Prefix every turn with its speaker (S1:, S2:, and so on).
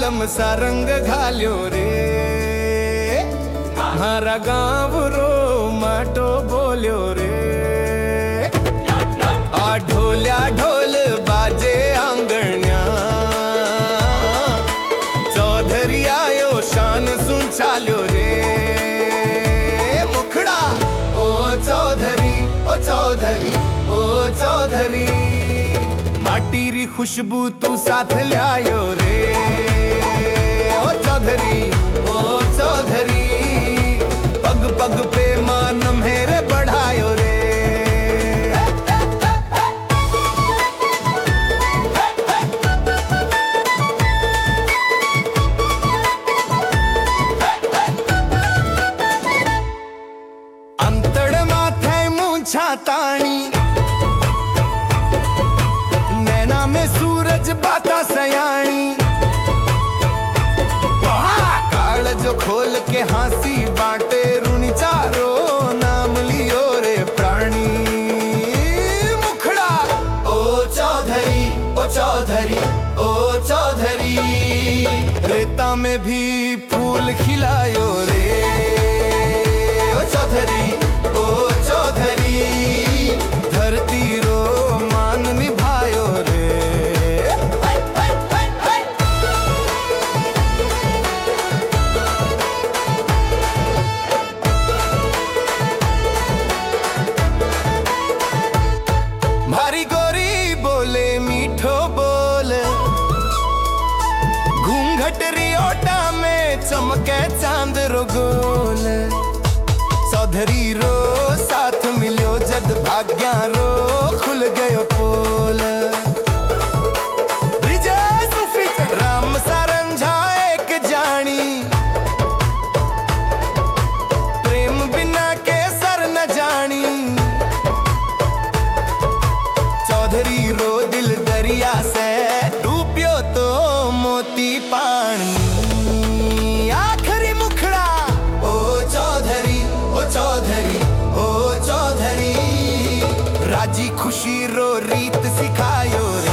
S1: आलम सा रंग घाल्यो रे। मारा गाँव रो माटो बोल्यो रे। आ ढोल्या ढोल बाजे आंगण्या, चौधरी आयो शान सुन चाल्यो रे। मुखड़ा ओ चौधरी, ओ चौधरी, ओ चौधरी, माटी री खुशबू तू साथ लायो रे। ओ चौधरी, ओ चौधरी, पग पग पे मान मेरे बढ़ायो रे। अंतड़ माथे मूंछा ताणी, नैना में सूरज बाता सयाणी। काल जो खोल के हांसी बाटे रूनी चारो नाम लियो रे प्राणी। मुखड़ा ओ चौधरी, ओ चौधरी, ओ चौधरी, रेता में भी फूल खिलायो रे। ओ चौधरी, ओ चौधरी, धरती रो मान निभायो रे। भारी गोरी बोले मीठो बोल, घूंघट रियोटा में चमके चांद रो गोल। चौधरी रो साथ मिलो जद भाग्या रो खुल गयो पोल। राम सारंझा एक जानी, प्रेम बिना के सर न जानी। चौधरी रो दिल दरिया से डूबियो तो मोती पानी। आखरी मुखड़ा ओ चौधरी, ओ चौधरी, ओ चौधरी, राजी खुशी रो रीत सिखायो रे।